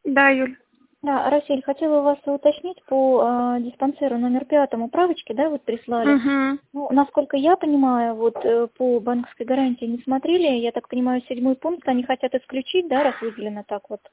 Да, Юль. Да, Расиль, хотела у вас уточнить по диспансеру номер 5 управочки, да, вот прислали. Угу. Ну, насколько я понимаю, вот по банковской гарантии не смотрели, я так понимаю, 7 пункт они хотят исключить, да, раз выделено так вот.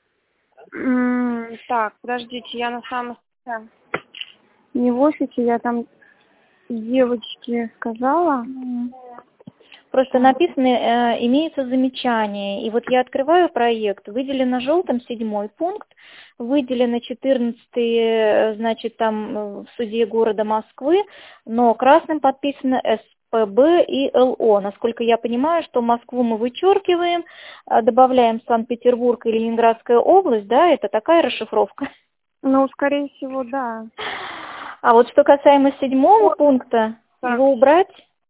Так, подождите, я на самом деле не в офисе, я там девочке сказала. Просто написано, имеются замечания. И вот я открываю проект, выделено желтым 7 пункт, выделено 14, значит, там в суде города Москвы, но красным подписано СПБ и ЛО. Насколько я понимаю, что Москву мы вычеркиваем, добавляем Санкт-Петербург и Ленинградская область, да, это такая расшифровка. Ну, скорее всего, да. А вот что касаемо 7 пункта, Так. его убрать?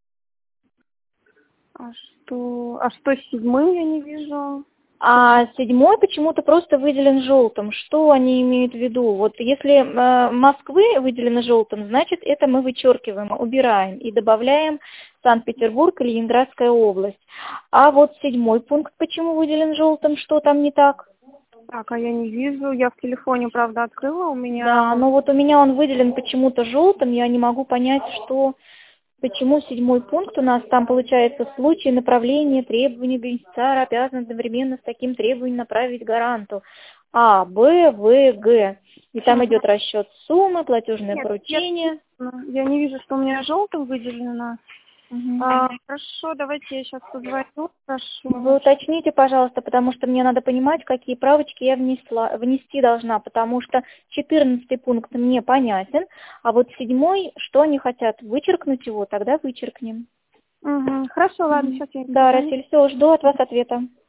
А что с 7 я не вижу? А 7 почему-то просто выделен желтым. Что они имеют в виду? Вот если Москвы выделено желтым, значит это мы вычеркиваем, убираем и добавляем Санкт-Петербург и Ленинградская область. А вот 7 пункт почему выделен желтым? Что там не так? Так, а я не вижу. Я в телефоне, правда, открыла. У меня... Да, но вот у меня он выделен почему-то желтым. Я не могу понять, что... Почему 7 пункт у нас там получается в случае направления требований бенефициар обязан одновременно с таким требованием направить гаранту А, Б, В, Г. И там идет расчет суммы, платежное поручение. Я не вижу, что у меня желтым выделено. Угу. Хорошо, давайте я сейчас позвоню, прошу. Вы уточните, пожалуйста, потому что мне надо понимать, какие правочки я внести должна, потому что 14 пункт мне понятен, а вот 7, что они хотят, вычеркнуть его, тогда вычеркнем. Угу. Хорошо, ладно, сейчас я... Да, Расиль, все, жду от вас ответа.